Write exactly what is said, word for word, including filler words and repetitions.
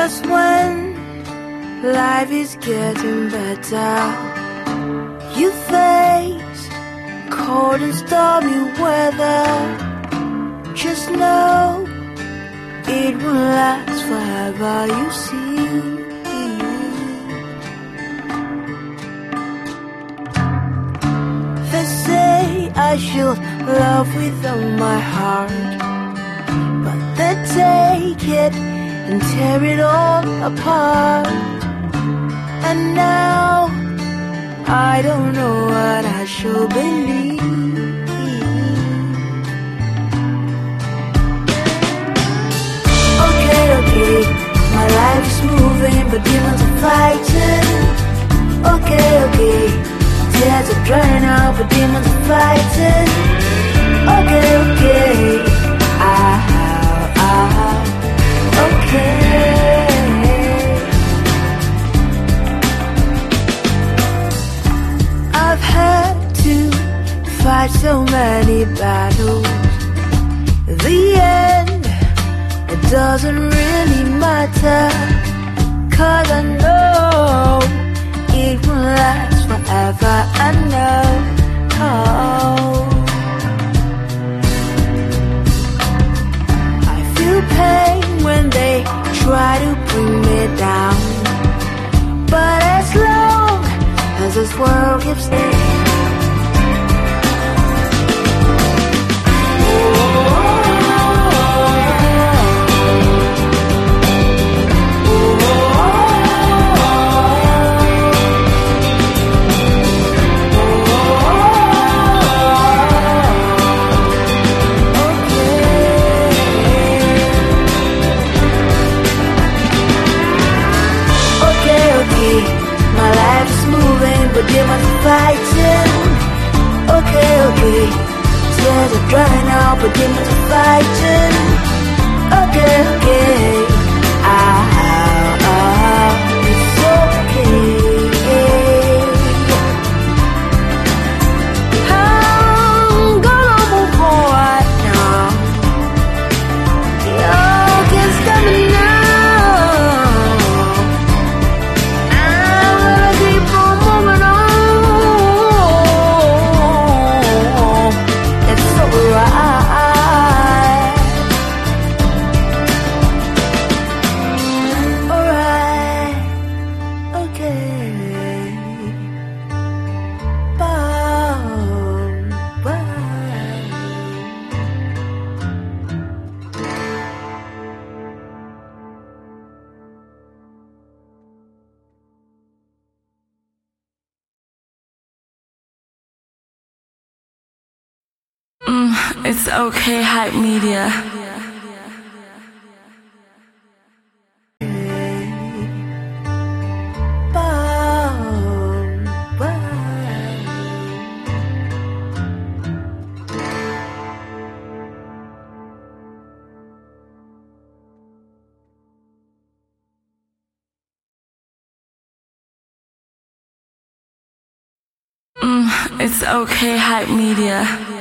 just when life is getting better, you face cold and stormy weather. Just know it won't last forever, you see. They say I should love with all my heart, but they take it and tear it all apart. And now I don't know what I should believe. Okay, okay, my life is moving, but demons are fighting. Okay, okay, tears are drying out, but demons are fighting. Okay, okay, ah, ah, okay. I've had to fight so many battles. The end, it doesn't really matter, 'cause I know it won't last forever. I know. Oh. I feel pain when they try to bring me down, but as long as this world keeps spinning, my life is moving, but demons are fighting. Okay, okay, tears are drying out, but demons are fighting. Okay, okay, ah, ah, it's okay. I'm gonna move forward now. You can't stop me now. It's okay, Hype Media. Mm, it's okay, Hype Media.